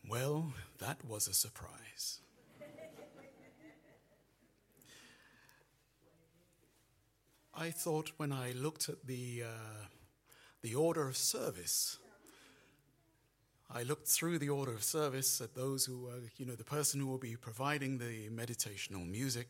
Well, that was a surprise. I thought when I looked at the order of service, I looked through the order of service at those who were, the person who will be providing the meditational music.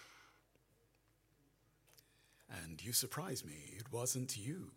And you surprised me. It wasn't you.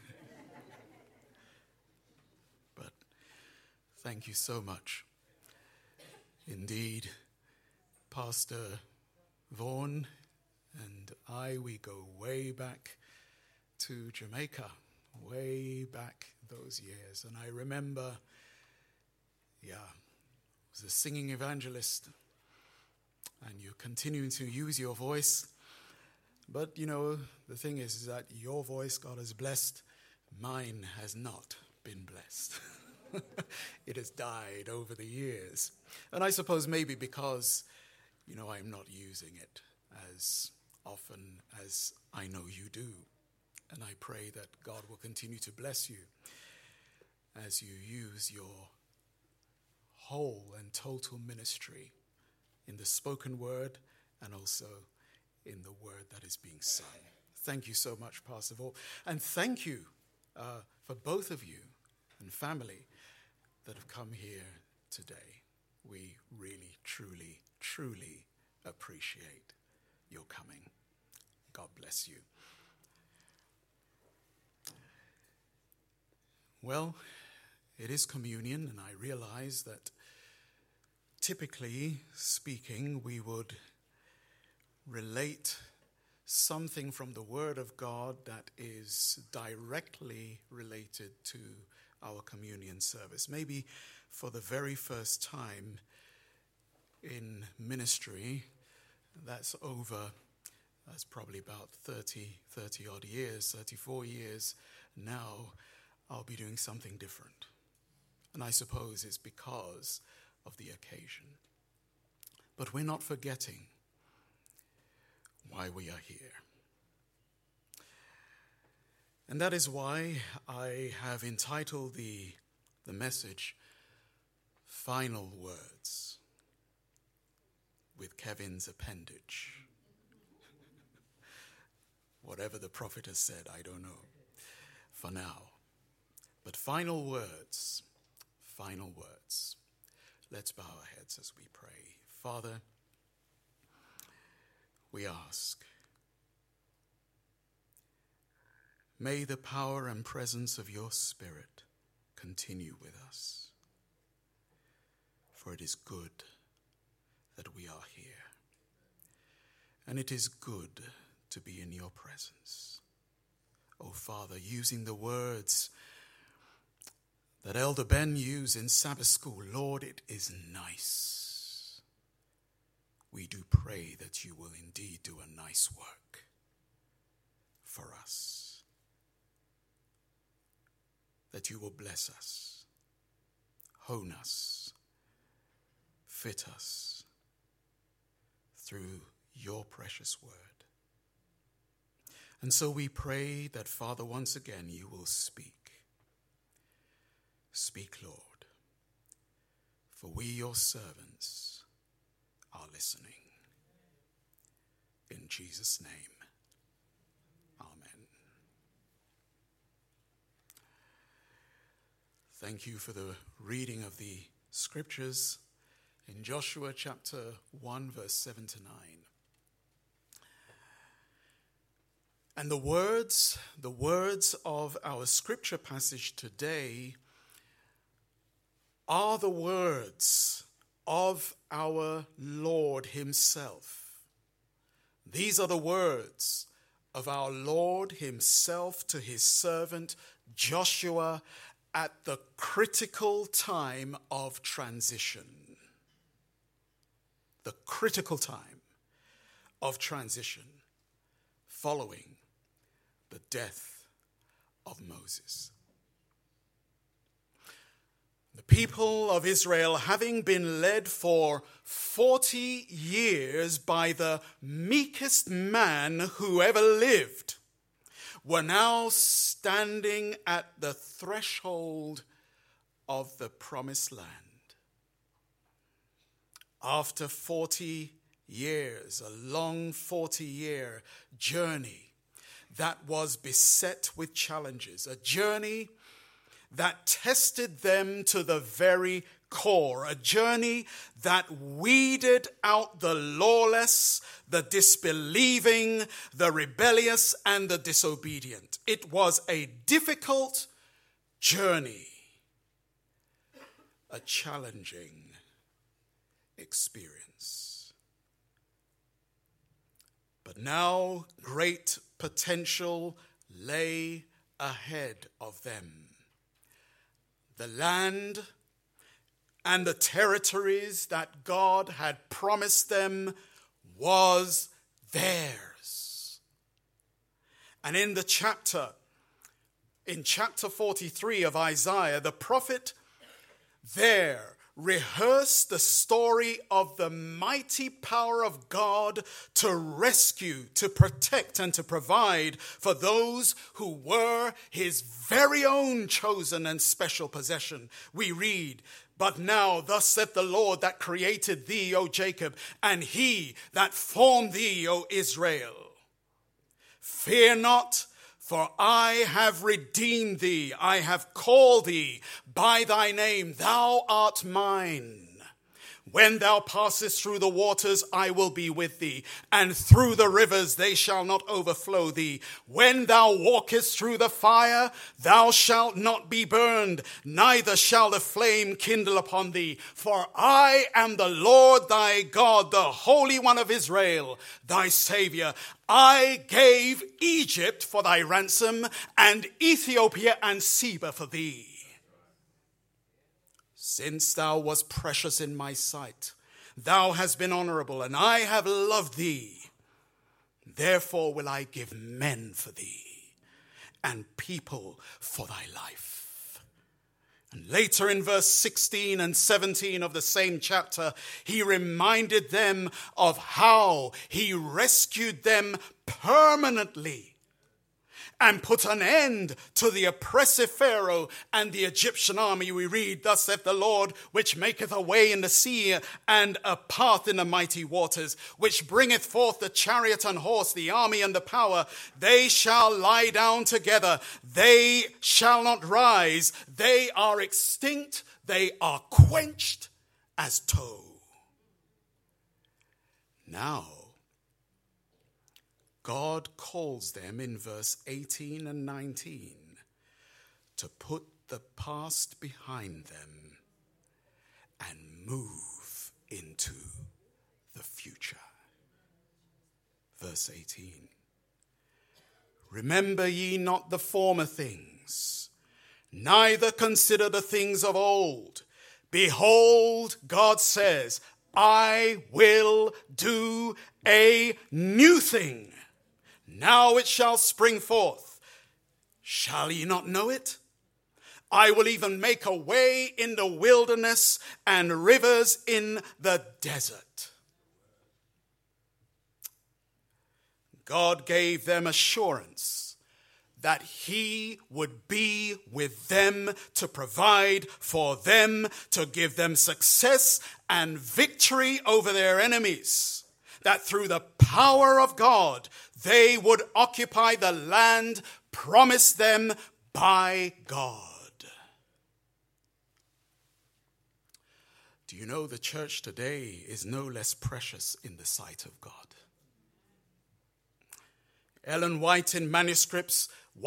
But thank you so much. Indeed, Pastor Vaughan and I, we go way back to Jamaica, way back those years. And I remember, I was a singing evangelist, and you're continuing to use your voice. But, the thing is that your voice, God has blessed. Mine has not been blessed. It has died over the years. And I suppose maybe because, I'm not using it as often as I know you do. And I pray that God will continue to bless you as you use your whole and total ministry in the spoken word and also in the word that is being sung. Thank you so much, Pastor Vaughan. And thank you for both of you and family that have come here today. We really, truly, truly appreciate your coming. God bless you. Well, it is communion, and I realize that typically speaking, we would relate something from the Word of God that is directly related to our communion service. Maybe for the very first time in ministry, that's probably about 30 odd years, 34 years now, I'll be doing something different. And I suppose it's because of the occasion. But we're not forgetting why we are here. And that is why I have entitled the message, Final Words, with Kevin's appendage. Whatever the prophet has said, I don't know for now. But final words. Let's bow our heads as we pray. Father, we ask, may the power and presence of your Spirit continue with us, for it is good that we are here, and it is good to be in your presence. Oh, Father, using the words that Elder Ben used in Sabbath school, Lord, it is nice. We do pray that you will indeed do a nice work for us, that you will bless us, hone us, fit us through your precious word. And so we pray that, Father, once again you will speak. Speak, Lord, for we, your servants, are listening. In Jesus' name, amen. Thank you for the reading of the scriptures in Joshua chapter 1, verse 7 to 9. And the words of our scripture passage today are the words of our Lord himself. These are the words of our Lord himself to his servant Joshua at the critical time of transition. The critical time of transition following the death of Moses. The people of Israel, having been led for 40 years by the meekest man who ever lived, were now standing at the threshold of the promised land. after 40 years, a long 40-year journey that was beset with challenges, a journey that tested them to the very core, a journey that weeded out the lawless, the disbelieving, the rebellious, and the disobedient. It was a difficult journey, a challenging experience. But now great potential lay ahead of them. The land and the territories that God had promised them was theirs. And in chapter 43 of Isaiah, the prophet there rehearsed the story of the mighty power of God to rescue, to protect, and to provide for those who were his very own chosen and special possession. We read, "But now thus saith the Lord that created thee, O Jacob, and he that formed thee, O Israel. Fear not, for I have redeemed thee. I have called thee by thy name. Thou art mine. When thou passest through the waters, I will be with thee, and through the rivers they shall not overflow thee. When thou walkest through the fire, thou shalt not be burned, neither shall the flame kindle upon thee. For I am the Lord thy God, the Holy One of Israel, thy Savior. I gave Egypt for thy ransom, and Ethiopia and Seba for thee. Since thou wast precious in my sight, thou hast been honorable, and I have loved thee. Therefore will I give men for thee, and people for thy life." And later in verse 16 and 17 of the same chapter, he reminded them of how he rescued them permanently and put an end to the oppressive Pharaoh and the Egyptian army. We read, "Thus saith the Lord, which maketh a way in the sea and a path in the mighty waters, which bringeth forth the chariot and horse, the army and the power. They shall lie down together. They shall not rise. They are extinct. They are quenched as tow." Now, God calls them in verse 18 and 19 to put the past behind them and move into the future. Verse 18. "Remember ye not the former things, neither consider the things of old. Behold," God says, "I will do a new thing. Now it shall spring forth. Shall ye not know it? I will even make a way in the wilderness and rivers in the desert." God gave them assurance that he would be with them to provide for them, to give them success and victory over their enemies. That through the power of God, they would occupy the land promised them by God. Do you know the church today is no less precious in the sight of God? Ellen White in manuscripts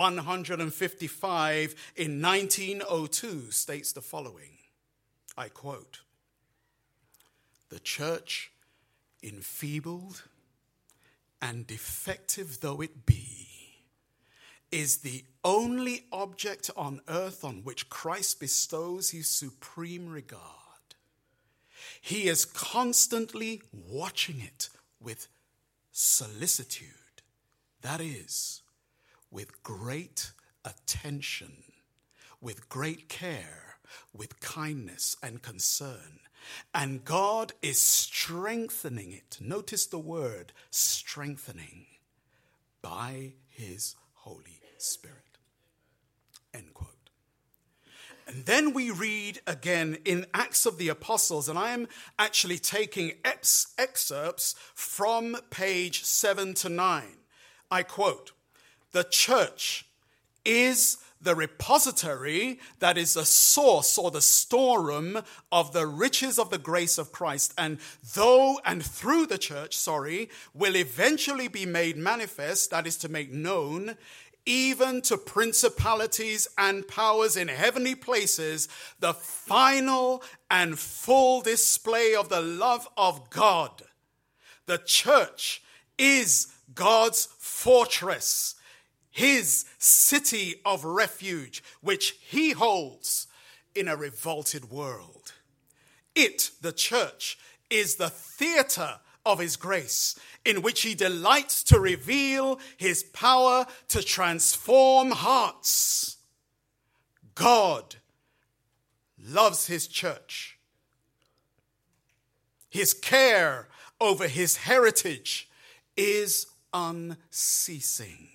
155 in 1902 states the following, I quote, "The church, enfeebled and defective though it be, is the only object on earth on which Christ bestows his supreme regard. He is constantly watching it with solicitude, that is, with great attention, with great care, with kindness and concern. And God is strengthening it." Notice the word strengthening, "by his Holy Spirit." End quote. And then we read again in Acts of the Apostles, and I am actually taking excerpts from page 7 to 9. I quote, "The church is the repository, that is the source or the storeroom of the riches of the grace of Christ, and through the church, will eventually be made manifest, that is to make known, even to principalities and powers in heavenly places, the final and full display of the love of God." The church is God's fortress, his city of refuge, which he holds in a revolted world. It, the church, is the theater of his grace, in which he delights to reveal his power to transform hearts. God loves his church. His care over his heritage is unceasing.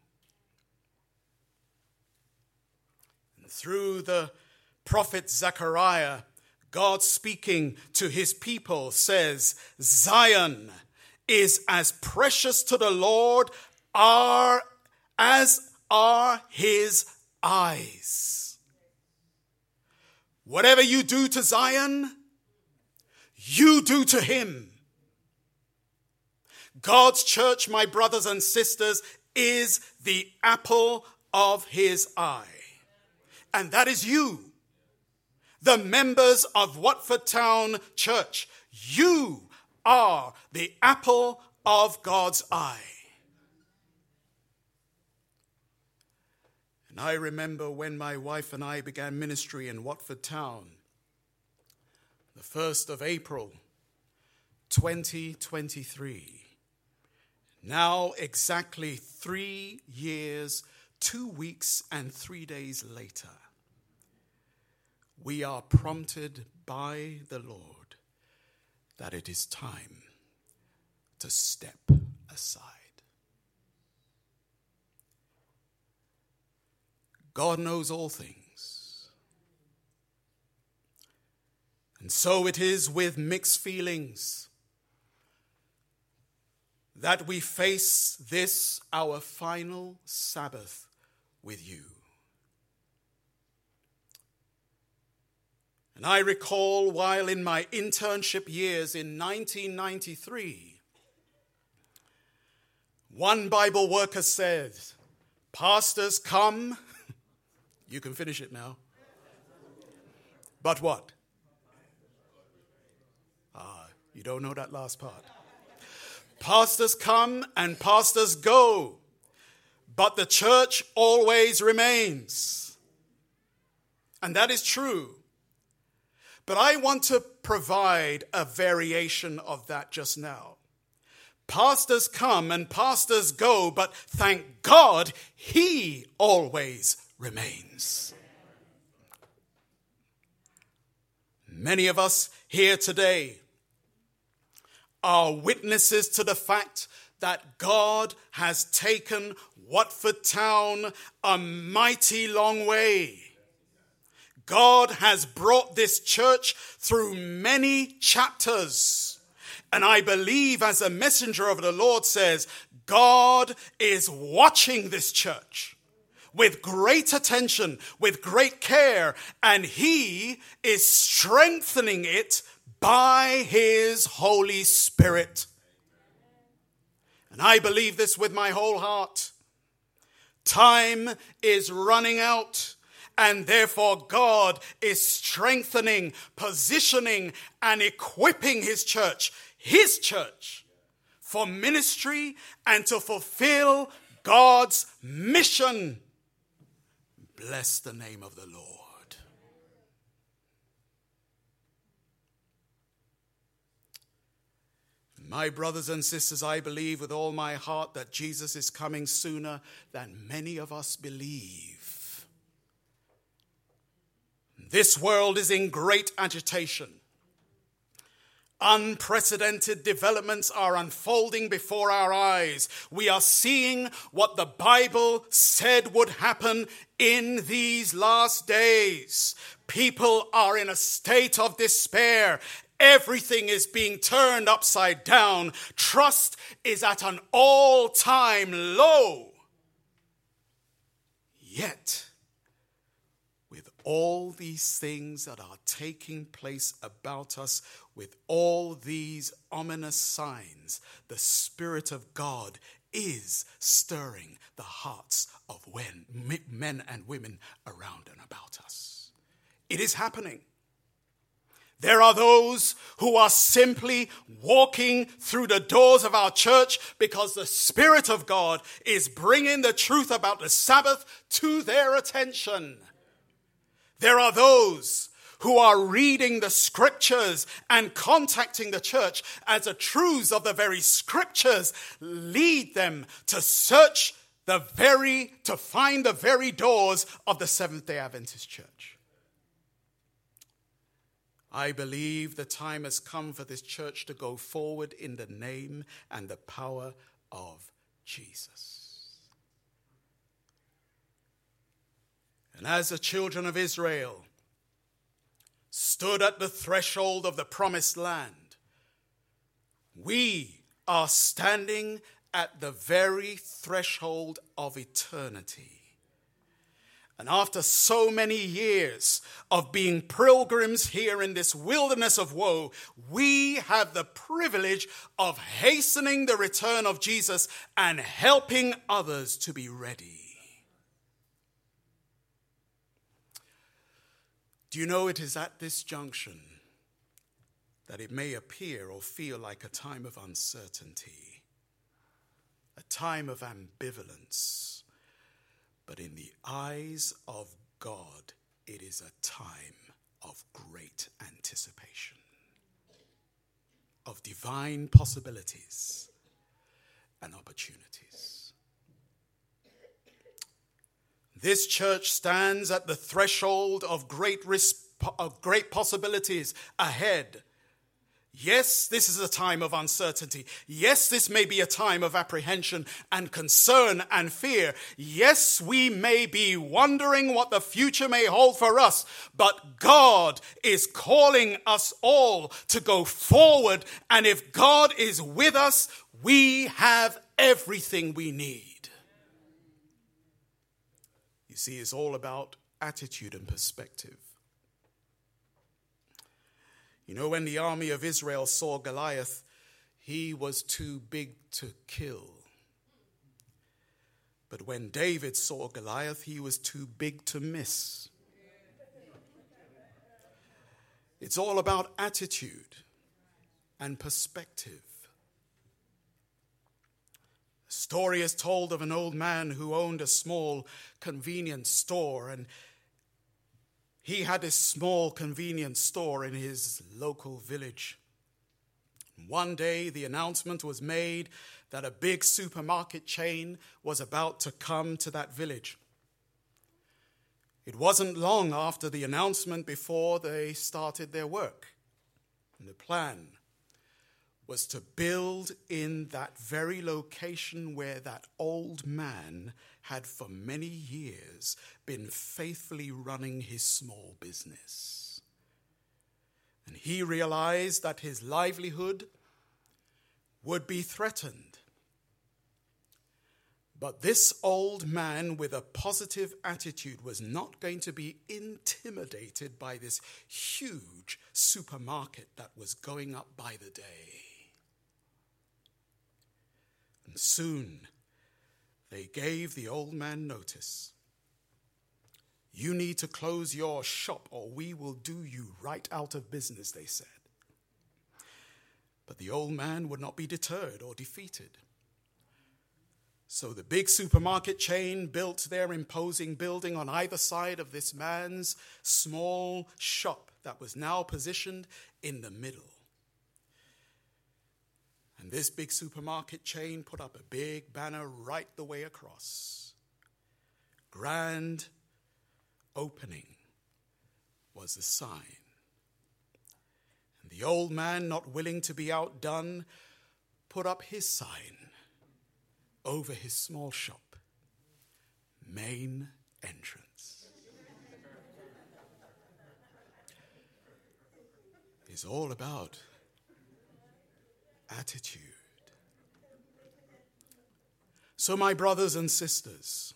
Through the prophet Zechariah, God speaking to his people says, "Zion is as precious to the Lord as are his eyes." Whatever you do to Zion, you do to him. God's church, my brothers and sisters, is the apple of his eye. And that is you, the members of Watford Town Church. You are the apple of God's eye. And I remember when my wife and I began ministry in Watford Town, the 1st of April, 2023. Now exactly 3 years, 2 weeks, and 3 days later, we are prompted by the Lord that it is time to step aside. God knows all things. And so it is with mixed feelings that we face this, our final Sabbath with you. And I recall while in my internship years in 1993, one Bible worker said, "Pastors come," you can finish it now, "but what?" You don't know that last part. "Pastors come and pastors go, but the church always remains." And that is true. But I want to provide a variation of that just now. Pastors come and pastors go, but thank God he always remains. Many of us here today are witnesses to the fact that God has taken Watford Town a mighty long way. God has brought this church through many chapters. And I believe, as a messenger of the Lord says, God is watching this church with great attention, with great care, and he is strengthening it by his Holy Spirit. And I believe this with my whole heart. Time is running out. And therefore God is strengthening, positioning, and equipping his church, for ministry and to fulfill God's mission. Bless the name of the Lord. My brothers and sisters, I believe with all my heart that Jesus is coming sooner than many of us believe. This world is in great agitation. Unprecedented developments are unfolding before our eyes. We are seeing what the Bible said would happen in these last days. People are in a state of despair. Everything is being turned upside down. Trust is at an all-time low. Yet, with all these things that are taking place about us, with all these ominous signs, the Spirit of God is stirring the hearts of men and women around and about us. It is happening. There are those who are simply walking through the doors of our church because the Spirit of God is bringing the truth about the Sabbath to their attention. There are those who are reading the scriptures and contacting the church as the truths of the very scriptures lead them to search to find the very doors of the Seventh-day Adventist Church. I believe the time has come for this church to go forward in the name and the power of Jesus. And as the children of Israel stood at the threshold of the promised land, we are standing at the very threshold of eternity. And after so many years of being pilgrims here in this wilderness of woe, we have the privilege of hastening the return of Jesus and helping others to be ready. Do you know it is at this junction that it may appear or feel like a time of uncertainty, a time of ambivalence, but in the eyes of God, it is a time of great anticipation, of divine possibilities and opportunities. This church stands at the threshold of great possibilities ahead. Yes, this is a time of uncertainty. Yes, this may be a time of apprehension and concern and fear. Yes, we may be wondering what the future may hold for us, but God is calling us all to go forward, and if God is with us, we have everything we need. You see, it's all about attitude and perspective. You know, when the army of Israel saw Goliath, he was too big to kill. But when David saw Goliath, he was too big to miss. It's all about attitude and perspective. A story is told of an old man who owned a small convenience store, and he had this small convenience store in his local village. One day, the announcement was made that a big supermarket chain was about to come to that village. It wasn't long after the announcement before they started their work. And the plan was to build in that very location where that old man had for many years been faithfully running his small business. And he realized that his livelihood would be threatened. But this old man with a positive attitude was not going to be intimidated by this huge supermarket that was going up by the day. And soon they gave the old man notice. You need to close your shop or we will do you right out of business, they said. But the old man would not be deterred or defeated. So the big supermarket chain built their imposing building on either side of this man's small shop that was now positioned in the middle. And this big supermarket chain put up a big banner right the way across. Grand opening was the sign. And The old man, not willing to be outdone, put up his sign over his small shop, main entrance. It's all about attitude. So, my brothers and sisters,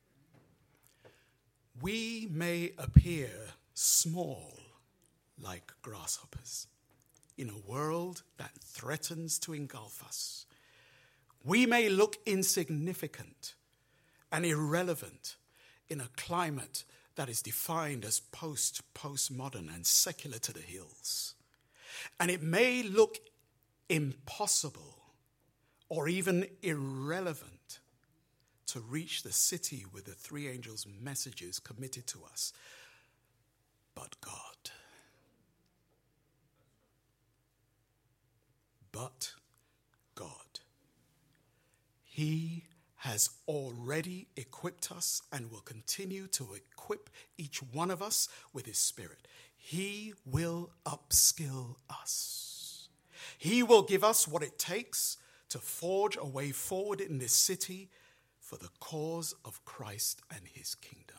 we may appear small like grasshoppers in a world that threatens to engulf us. We may look insignificant and irrelevant in a climate that is defined as postmodern and secular to the hills. And it may look impossible or even irrelevant to reach the city with the three angels' messages committed to us. But God. But God. He has already equipped us and will continue to equip each one of us with his Spirit. He will upskill us. He will give us what it takes to forge a way forward in this city for the cause of Christ and his kingdom.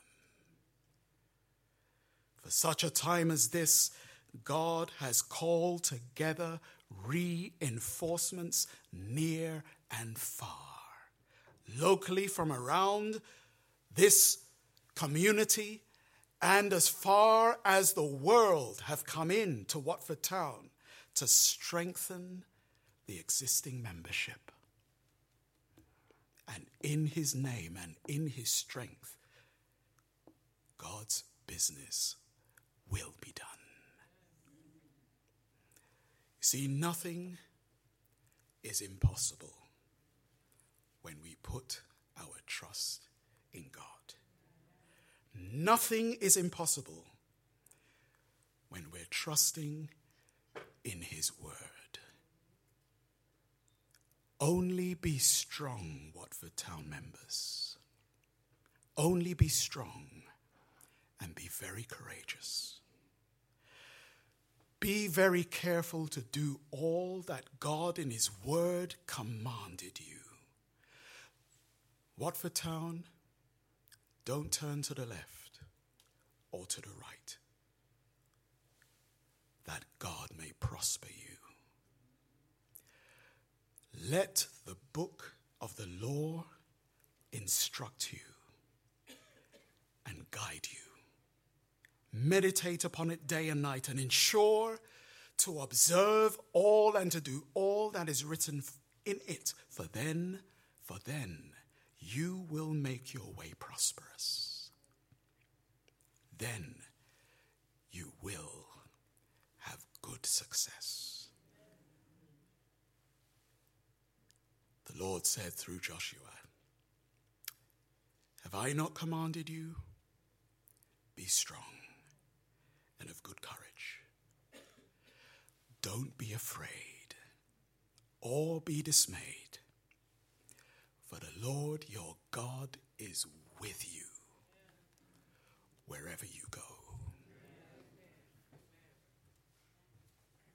For such a time as this, God has called together reinforcements near and far. Locally from around this community and as far as the world have come in to Watford Town to strengthen the existing membership. And in his name and in his strength, God's business will be done. You see, nothing is impossible when we put our trust in God. Nothing is impossible when we're trusting in his word. Only be strong, Watford Town members. Only be strong and be very courageous. Be very careful to do all that God in his word commanded you. Watford Town, don't turn to the left or to the right, that God may prosper you. Let the book of the law instruct you and guide you. Meditate upon it day and night and ensure to observe all and to do all that is written in it, for then you will make your way prosperous. Then you will have good success. The Lord said through Joshua, have I not commanded you? Be strong and of good courage. Don't be afraid or be dismayed, for the Lord your God is with you wherever you go.